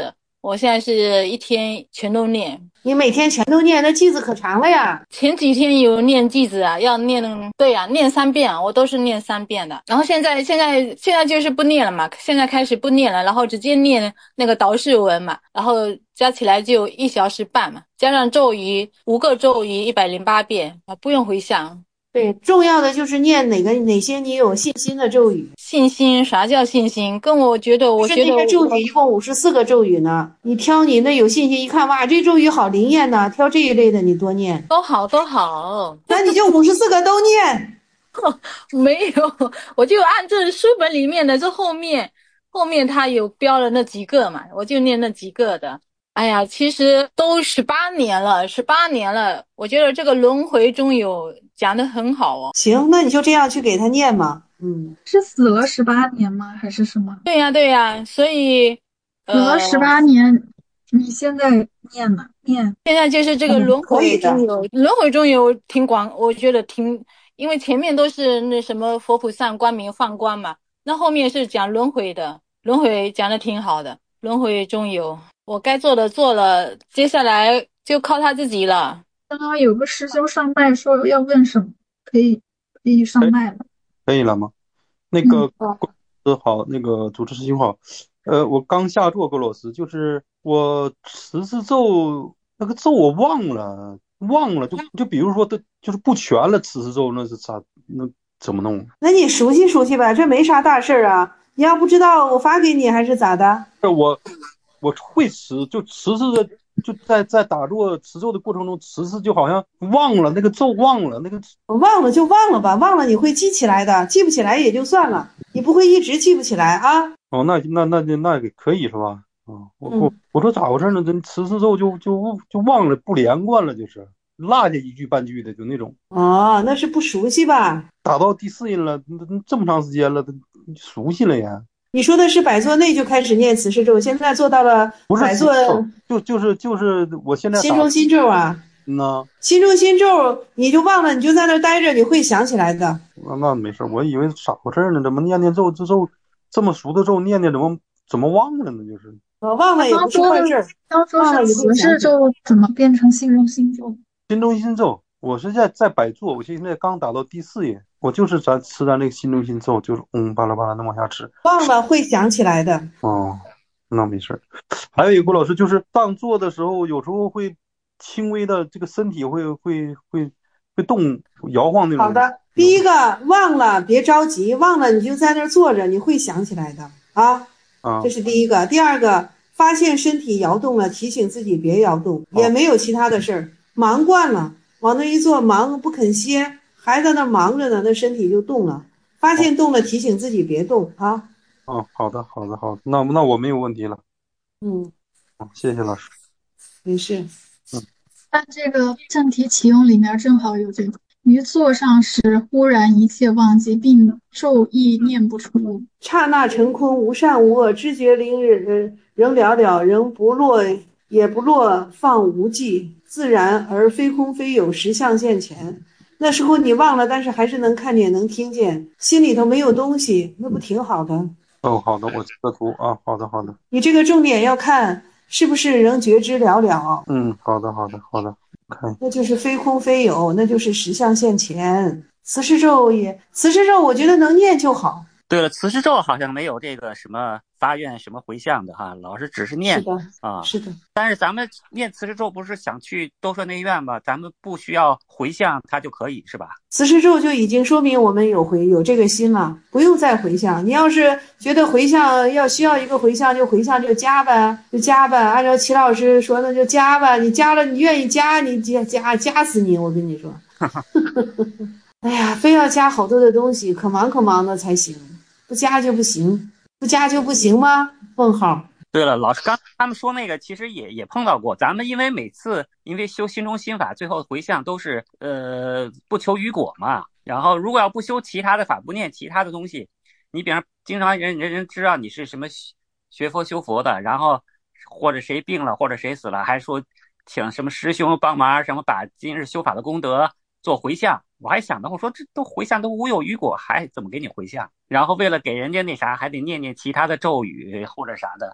我现在是一天全都念。 你每天全都念，那句子可长了呀。 前几天有念句子啊，要念，对呀，念3遍，我都是念3遍的。然后现在就是不念了嘛，现在开始不念了，然后直接念那个导释文嘛，然后加起来就1小时半嘛，加上咒语5个咒语108遍啊，不用回向。 对，重要的就是念哪些你有信心的咒语。 信心？啥叫信心？我觉得那些咒语一共54个咒语呢，你挑你那有信心，一看哇，这咒语好灵验呢，挑这一类的你多念。 都好。 那你就54个都念。 没有，我就按这书本里面的，这后面他有标了那几个嘛，我就念那几个的。哎呀，其实都18年了，我觉得这个轮回中有讲得很好哦。 行，那你就这样去给他念嘛。 是死了18年吗？还是什么？ 对呀，所以死了18年，你现在念。 现在就是这个轮回中有挺广，我觉得挺，因为前面都是那什么佛菩萨光明放光嘛，那后面是讲轮回的，轮回讲得挺好的，轮回中有。我该做的做了，接下来就靠他自己了。 刚刚有个师兄上麦说要问什么，可以上麦了。 可以了吗？那个好，那个主持师兄好。我刚下座，郭老师，就是我持字咒那个咒我忘了，就比如说就是不全了，持字咒那是咋？那怎么弄？ 那你熟悉吧，这没啥大事啊。你要不知道，我发给你还是咋的？ 我会持，就持字的，就在打坐持咒的过程中，持字就好像忘了那个咒，忘了忘了就忘了吧，忘了你会记起来的，记不起来也就算了，你不会一直记不起来啊。 哦，那也可以是吧？啊，我说咋回事呢？这持字咒就忘了，不连贯了，就是落下一句半句的，就那种。 哦，那是不熟悉吧？ 打到第4印了，这么长时间了，熟悉了呀。 你说的是百座内就开始念慈氏咒，现在做到了百座， 就是我现在心中心咒啊。心中心咒你就忘了，你就在那待着，你会想起来的。 那没事，我以为咋回事呢？怎么念咒这么熟的咒念怎么忘了呢？就是忘了也不是坏事。 刚说是慈氏咒怎么变成心中心咒？ 心中心咒，我是在百座，我现在刚打到第4页，我就是吃咱那个心中心咒，就是巴拉巴拉的往下吃。 忘了会想起来的。 哦，那没事。还有一个郭老师，就是当坐的时候，有时候会轻微的这个身体会动摇晃那种。 好的，第一个忘了别着急，忘了你就在那儿坐着，你会想起来的啊。这是第一个。第二个，发现身体摇动了，提醒自己别摇动，也没有其他的事儿。忙惯了，往那一坐，忙不肯歇，还在那忙着呢，那身体就动了。发现动了，提醒自己别动啊。 好的，那我没有问题了。谢谢老师。 没事。 但这个正题启用里面正好有这个。于坐上时，忽然一切忘记，并咒意念不出。 刹那成空，无善无恶，知觉灵仍了了，仍不落也不落，放无际，自然而非空非有，实相现前。那时候你忘了，但是还是能看见，能听见，心里头没有东西，那不挺好的？ 好的，我截个图啊。好的。 你这个重点要看是不是仍觉知了了。 好的。看， 那就是非空非有，那就是实相现前。慈氏咒我觉得能念就好。 对了，慈氏咒好像没有这个什么发愿什么回向的哈，老是只是念。 是的啊，是的。 但是咱们念慈氏咒不是想去多说内愿吗？咱们不需要回向它就可以是吧？ 慈氏咒就已经说明我们有这个心了，不用再回向。你要是觉得回向需要一个回向，就回向就加呗。按照齐老师说的就加吧，你加了你愿意加，你加死你，我跟你说。哎呀，非要加好多的东西，可忙的才行。不加就不行吗？问号。 对了，老师刚他们说那个其实也碰到过，咱们因为修心中心法，最后回向都是不求于果嘛。然后如果要不修其他的法，不念其他的东西，你比方经常人知道你是什么学佛修佛的，然后或者谁病了或者谁死了，还说请什么师兄帮忙什么把今日修法的功德做回向。我还想到我说这都回向都无有于果，还怎么给你回向？然后为了给人家那啥，还得念其他的咒语或者啥的。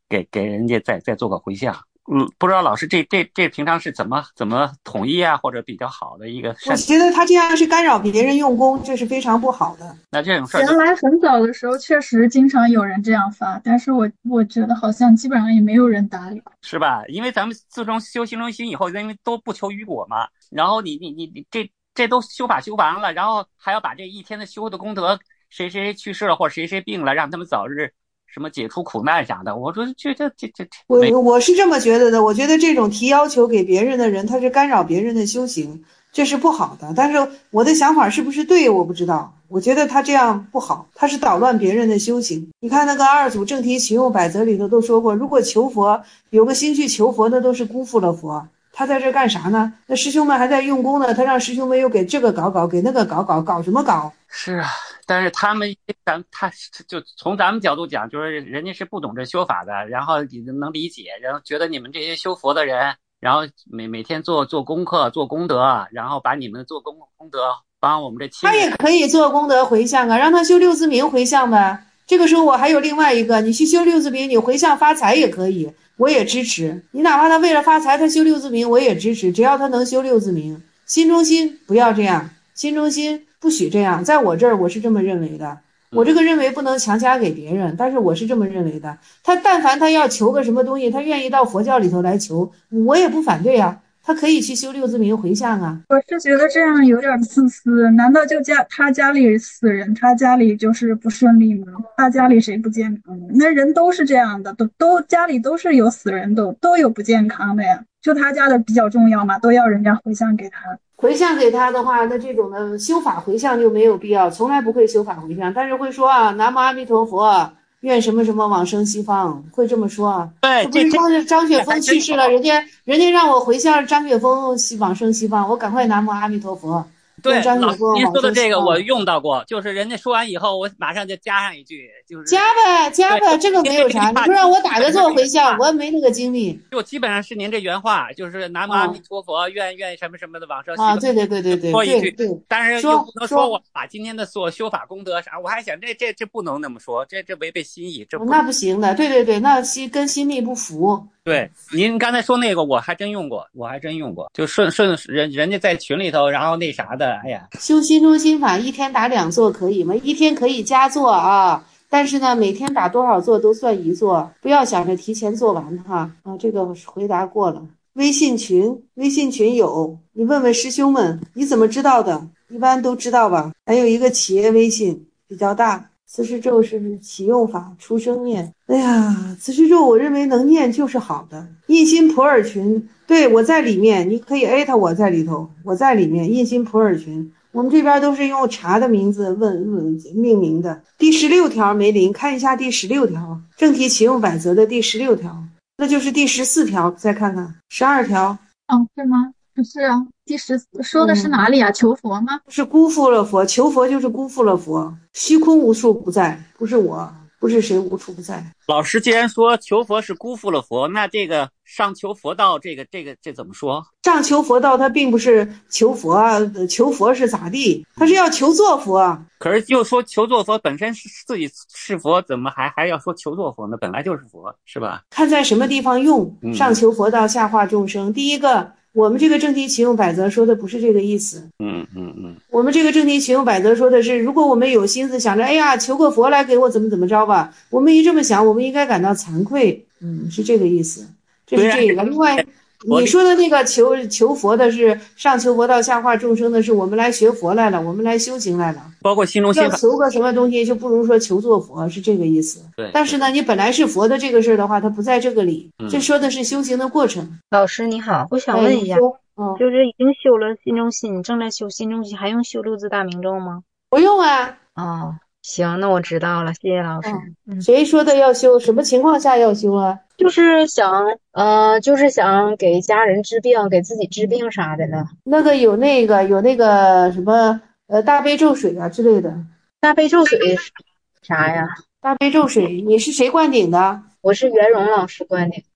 给人家再做个回向。不知道老师这平常是怎么统一啊，或者比较好的一个善？ 我觉得他这样是干扰别人用功，这是非常不好的。 那这种事儿， 原来很早的时候确实经常有人这样发，但是我觉得好像基本上也没有人搭理， 是吧？因为咱们自从修心中心以后，因为都不求于果嘛，然后你这都修法修完了，然后还要把这一天的修的功德，谁去世了或者谁病了，让他们早日什么解除苦难啥的。我说我是这么觉得的。我觉得这种提要求给别人的人，他是干扰别人的修行，这是不好的。但是我的想法是不是对，我不知道。我觉得他这样不好，他是捣乱别人的修行。你看那个二祖正题启用百则里头都说过，如果求佛有个心去求佛的，都是辜负了佛。他在这干啥呢？那师兄们还在用功呢，他让师兄们又给这个搞，给那个搞什么搞？ 是啊，但是他就从咱们角度讲，就是人家是不懂这修法的，然后你能理解，然后觉得你们这些修佛的人，然后每天做功课、做功德，然后把你们做功德帮我们这他也可以做功德回向啊，让他修六字明回向呗。这个时候我还有另外一个，你去修六字明，你回向发财也可以，我也支持。你哪怕他为了发财，他修六字明，我也支持，只要他能修六字明。心中心不要这样，心中心不许这样，在我这儿我是这么认为的。我这个认为不能强加给别人，但是我是这么认为的。他但凡他要求个什么东西，他愿意到佛教里头来求，我也不反对啊。他可以去修六字明回向啊。 我是觉得这样有点自私，难道就他家里死人，他家里就是不顺利吗？他家里谁不健康？那人都是这样的，都家里都是有死人，都有不健康的呀。就他家的比较重要嘛，都要人家回向给他。 回向给他的话，那这种的修法回向就没有必要，从来不会修法回向，但是会说啊，南无阿弥陀佛，愿什么什么往生西方，会这么说啊。 对， 这不是张雪峰去世了，人家让我回向张雪峰往生西方，我赶快南无阿弥陀佛。 对，老师您说的这个我用到过，就是人家说完以后，我马上就加上一句，就是加呗，这个没有啥，你不让我打个坐回向，我也没那个精力。 就基本上是您这原话，就是南无阿弥陀佛，愿什么什么的往生西方。 啊， 对， 说一句， 对， 但是又不能说我把今天的所修法功德啥，我还想这不能那么说，这违背心意， 那不行的，对，那跟心力不符。 对，您刚才说那个我还真用过，就顺人家在群里头，然后那啥的，哎呀， 修心中心法一天打2坐可以吗？一天可以加坐啊，但是呢，每天打多少坐都算1坐，不要想着提前做完哈。啊，这个回答过了。微信群有，你问问师兄们，你怎么知道的？一般都知道吧？还有一个企业微信比较大。慈氏咒是启用法，出生念。哎呀，慈氏咒我认为能念就是好的。印心普洱群，对，我在里面，你可以艾特我在里头，我在里面。印心普洱群，我们这边都是用茶的名字命名的。第16条梅林，看一下第16条，正题启用百则的第16条，那就是第14条，再看看12条。 是吗？不是啊，第14说的是哪里啊？求佛吗？ 是辜负了佛，求佛就是辜负了佛，虚空无处不在，不是我，不是谁无处不在。 老师既然说求佛是辜负了佛，那这个上求佛道，这怎么说？ 上求佛道，他并不是求佛啊，求佛是咋地？他是要求做佛。 可是又说求做佛本身是自己是佛，怎么还要说求做佛呢？本来就是佛，是吧？ 看在什么地方用，上求佛道，下化众生。第一个。我们这个正题启用百则说的不是这个意思。我们这个正题启用百则说的是，如果我们有心思想着，哎呀，求个佛来给我怎么着吧，我们一这么想，我们应该感到惭愧。是这个意思。这是这个。另外，你说的那个求佛的是上求佛道，下化众生的是我们来学佛来了，我们来修行来了。 包括心中心法。 要求个什么东西，就不如说求做佛，是这个意思。 对。 但是呢，你本来是佛的这个事儿的话，它不在这个里。这说的是修行的过程。 老师你好，我想问一下，就是已经修了心中心，正在修心中心，还用修六字大明咒吗？ 不用啊。 行，那我知道了，谢谢老师。 谁说的要修？什么情况下要修啊？ 就是想给家人治病，给自己治病啥的了。 那个有那个什么大悲咒水啊之类的。 大悲咒水啥呀？ 大悲咒水，你是谁灌顶的？ 我是袁荣老师灌顶。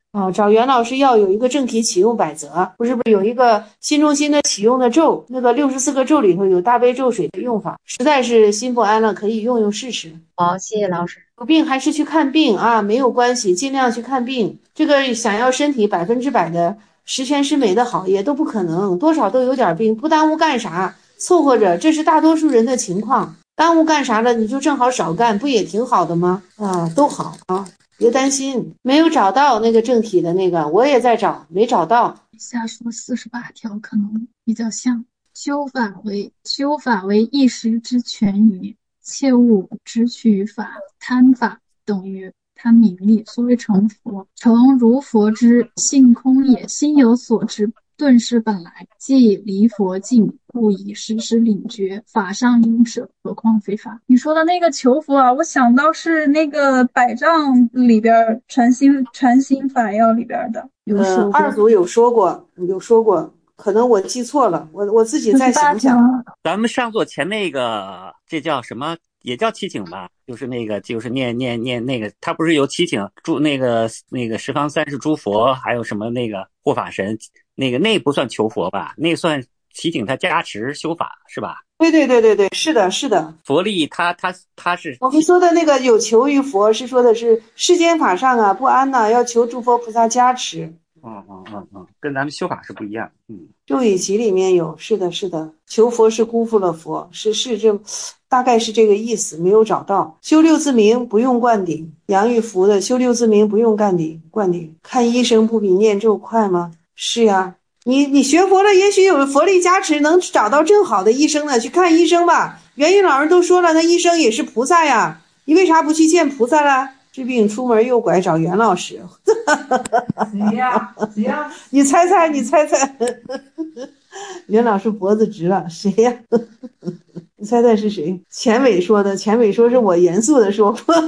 找袁老师要有一个正体启用百则，不是有一个心中心的启用的咒，那个64个咒里头有大悲咒水的用法，实在是心不安了，可以用试试。 好，谢谢老师。 有病还是去看病啊，没有关系，尽量去看病。这个想要身体100%的十全十美的好也都不可能，多少都有点病，不耽误干啥，凑合着，这是大多数人的情况。耽误干啥了，你就正好少干，不也挺好的吗？都好啊。别担心，没有找到那个正体的那个，我也在找，没找到。 下说48条可能比较像，修法为一时之权宜，切勿直取于法。贪法等于贪名利，所谓成佛，成如佛之性空也，心有所知，顿失本来，即离佛境，故以时时领觉，法上应舍，何况非法。你说的那个求佛啊，我想到是那个百丈里边传心法要里边的有说过。 二组有说过，可能我记错了，我自己再想想。 咱们上座前那个，这叫什么？也叫七请吧，就是念那个，他不是有七请诸那个十方三世诸佛，还有什么那个护法神，那不算求佛吧？那算祈请他加持修法是吧？ 对，是的。 佛力他是我们说的那个有求于佛，是说的是世间法上啊不安呐，要求诸佛菩萨加持。 跟咱们修法是不一样。 咒语集里面有，是的，求佛是辜负了佛，是这大概是这个意思，没有找到。修六字名不用灌顶，杨玉福的修六字名不用灌顶，看医生不比念咒快吗？是呀，你学佛了，也许有佛力加持，能找到正好的医生呢，去看医生吧。元云老师都说了，那医生也是菩萨呀，你为啥不去见菩萨了？治病出门右拐找袁老师。 谁呀？ 你猜猜。袁老师脖子直了，谁呀？你猜猜是谁？钱伟说的，钱伟说是我严肃的说过。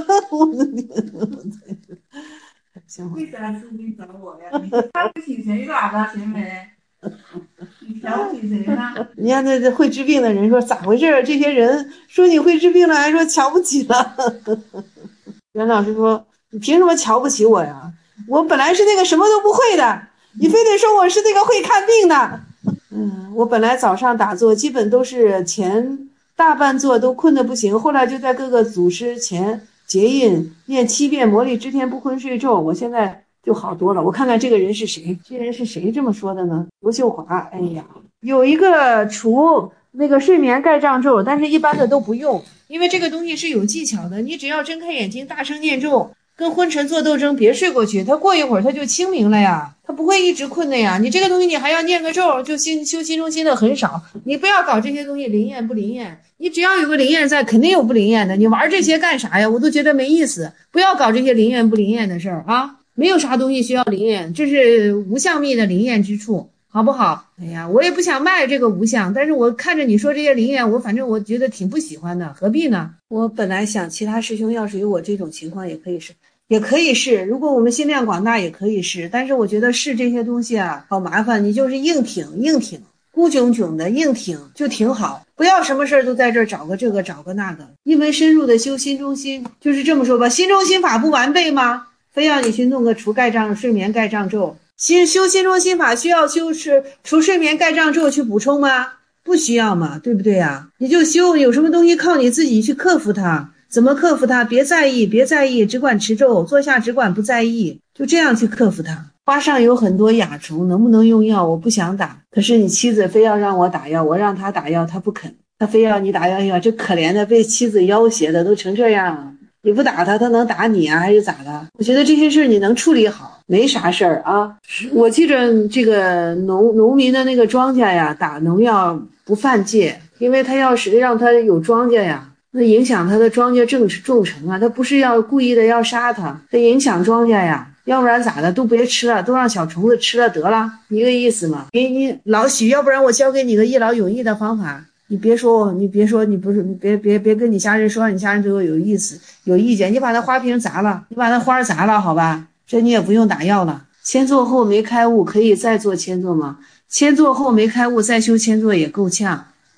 为啥是你找我呀？你看不起谁咋的，钱伟？你瞧不起谁呢？ 你看那会治病的人说咋回事？这些人说你会治病了，还说瞧不起了。袁老师说你凭什么瞧不起我呀？我本来是那个什么都不会的，你非得说我是那个会看病的。我本来早上打坐基本都是前大半坐都困得不行，后来就在各个祖师前结印念7遍魔力之天不昏睡咒，我现在就好多了。我看看这个人是谁，这么说的呢？罗秀华。哎呀，有一个除那个睡眠盖障咒，但是一般的都不用，因为这个东西是有技巧的，你只要睁开眼睛大声念咒，跟昏沉做斗争，别睡过去，他过一会儿他就清明了呀，他不会一直困的呀。你这个东西你还要念个咒，就修心中心的很少，你不要搞这些东西灵验不灵验，你只要有个灵验在，肯定有不灵验的，你玩这些干啥呀？我都觉得没意思，不要搞这些灵验不灵验的事儿啊，没有啥东西需要灵验，这是无相密的灵验之处，好不好？哎呀，我也不想卖这个无相，但是我看着你说这些灵验，反正我觉得挺不喜欢的，何必呢？我本来想其他师兄要是有我这种情况也可以试，如果我们心量广大也可以试，但是我觉得试这些东西啊好麻烦，你就是硬挺孤炯炯的硬挺就挺好，不要什么事儿都在这儿找个这个找个那个，因为深入的修心中心，就是这么说吧，心中心法不完备吗？非要你去弄个除盖障睡眠盖障咒，修心中心法需要除睡眠盖障咒去补充吗？不需要嘛，对不对啊？你就修，有什么东西靠你自己去克服它，怎么克服它？别在意，只管持咒，坐下只管不在意，就这样去克服它。花上有很多蚜虫，能不能用药？我不想打，可是你妻子非要让我打药，我让他打药，他不肯，他非要你打药，这可怜的被妻子要挟的都成这样了。你不打他能打你啊，还是咋的？我觉得这些事你能处理好，没啥事儿啊。我记着这个农民的那个庄稼呀，打农药不犯戒，因为他要是让他有庄稼呀，那影响他的庄稼种成啊，他不是要故意的要杀他，他影响庄稼呀，要不然咋的？都别吃了，都让小虫子吃了得了，一个意思嘛。你老许，要不然我教给你个一劳永逸的方法。你别说，你别跟你家人说，你家人对我有意见。你把那花瓶砸了，你把那花砸了，好吧？这你也不用打药了。签座后没开悟，可以再做签座吗？签座后没开悟，再修签座也够呛。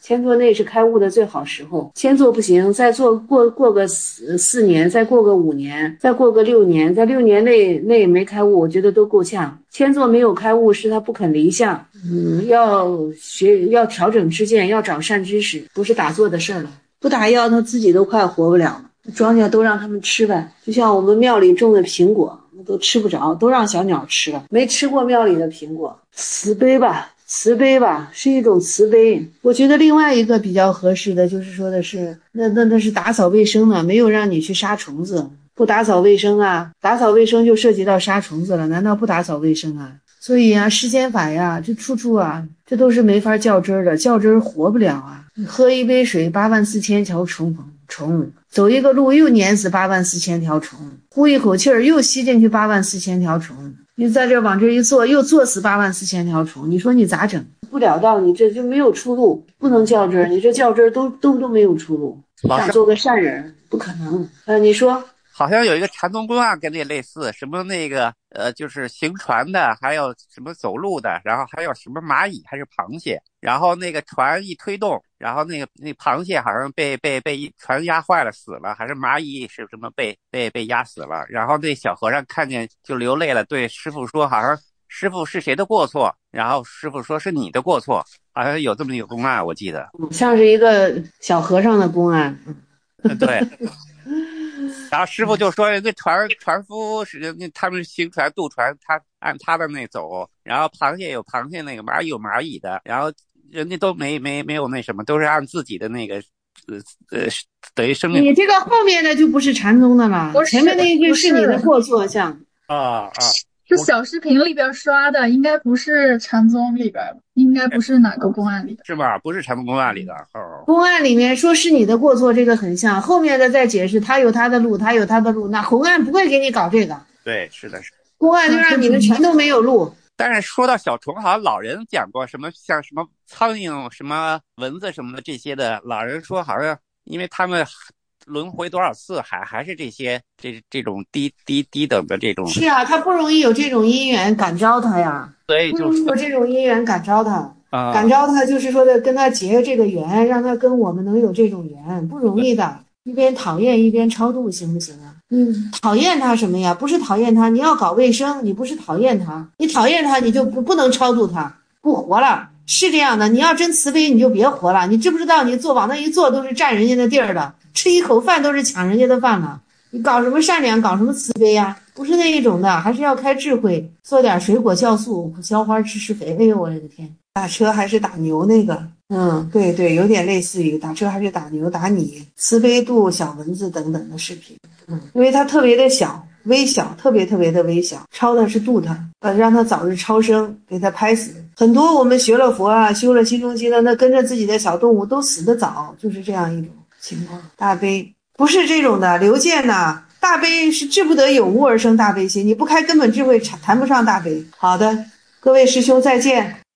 千座内是开悟的最好时候，千座不行，再过个4年，再过个5年，再过个6年，在6年内没开悟，我觉得都够呛。千座没有开悟是他不肯离相，要调整知见，要找善知识，不是打坐的事儿了。不打药他自己都快活不了了，庄稼都让他们吃呗，就像我们庙里种的苹果都吃不着，都让小鸟吃了，没吃过庙里的苹果。慈悲吧，是一种慈悲。我觉得另外一个比较合适的就是说的是，那是打扫卫生呢，没有让你去杀虫子，不打扫卫生啊，打扫卫生就涉及到杀虫子了，难道不打扫卫生啊？所以啊，世间法呀，这处处啊，这都是没法较真的，较真活不了啊。喝一杯水84000条虫，走一个路又碾死84000条虫，呼一口气儿又吸进去84000条虫，你在这往这一坐又坐死84000条虫，你说你咋整？不了道，你这就没有出路，不能较真，你这较真都没有出路。想做个善人不可能。你说好像有一个禅宗公案跟这类似，什么那个就是行船的，还有什么走路的，然后还有什么蚂蚁还是螃蟹，然后那个船一推动，然后那螃蟹好像被船压坏了死了，还是蚂蚁是什么被压死了，然后那小和尚看见就流泪了，对师父说，好像师父是谁的过错，然后师父说是你的过错，好像有这么一个公案我记得， 像是一个小和尚的公案。 对。然后师傅就说，那船夫是他们行船渡船，他按他的那走，然后螃蟹有螃蟹那个，蚂蚁有蚂蚁的，然后人家都没有那什么，都是按自己的那个等于生命。 你这个后面的就不是禅宗的了，前面那一句是你的过错像是小视频里边刷的，应该不是禅宗里边，应该不是哪个公案里的， 是吧？不是禅宗公案里的。 公案里面说是你的过错，这个很像，后面的再解释他有他的路，那公案不会给你搞这个。 对，是的， 公案就让你们全都没有路。 但是说到小虫，好像老人讲过什么，像什么苍蝇、什么蚊子什么的这些的，老人说好像因为他们轮回多少次，还是这些这种低等的这种。 是啊，他不容易有这种因缘感召他呀， 对， 不容易有这种因缘感召他。感召他就是说的跟他结这个缘，让他跟我们能有这种缘，不容易的。一边讨厌一边超度，行不行啊？讨厌他什么呀？不是讨厌他，你要搞卫生，你不是讨厌他，你讨厌他，你就不能超度他，不活了。是这样的，你要真慈悲，你就别活了。你知不知道，你往那一坐都是占人家的地儿的，吃一口饭都是抢人家的饭了。你搞什么善良，搞什么慈悲呀？不是那一种的，还是要开智慧，做点水果酵素，消花吃肥。哎呦，我的天！打车还是打牛那个？对，有点类似于打车还是打牛打你，慈悲度小蚊子等等的视频。因为它特别的小，微小，特别的微小，超的是度它，让它早日超生，给它拍死。很多我们学了佛啊，修了心中心的，那跟着自己的小动物都死得早，就是这样一种情况。大悲不是这种的，刘健呐，大悲是志不得有悟而生大悲心，你不开根本智慧谈不上大悲。好的，各位师兄再见。